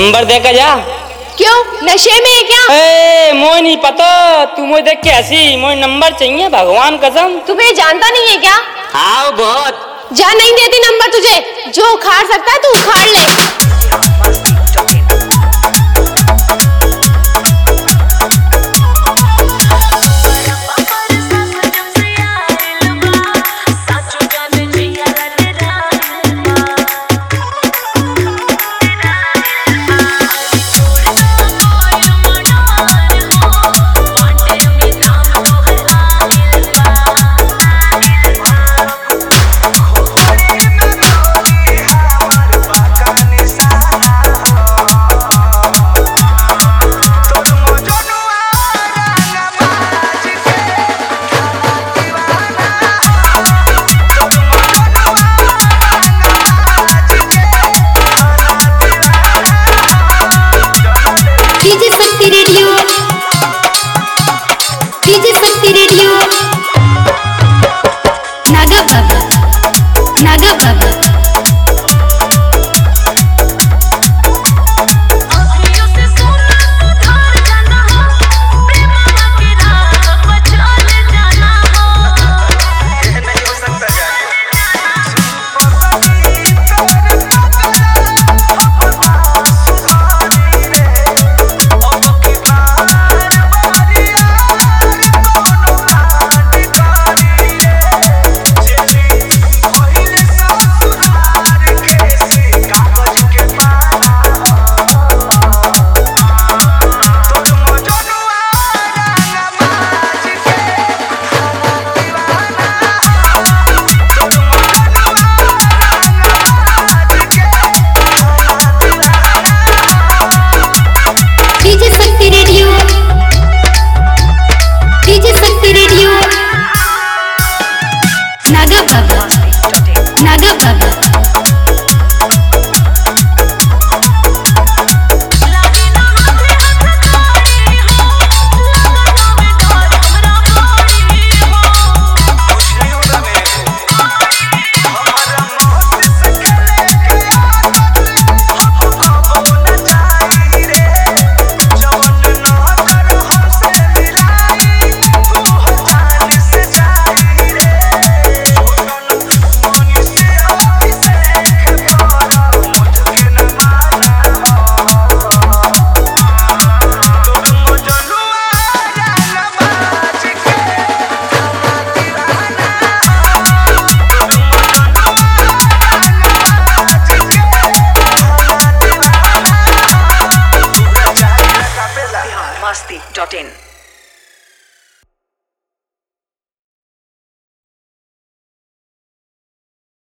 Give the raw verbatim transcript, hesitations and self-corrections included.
Number दे के जा। क्यों, नशे में है क्या? ए, मोय नहीं पता, तू मुझे देख के हंसी, मोय नंबर चाहिए भगवान कसम। तुम्हें जानता नहीं है क्या? हाँ बहुत। जा, नहीं देती नंबर तुझे, जो उखाड़ सकता है तू उखाड़ ले।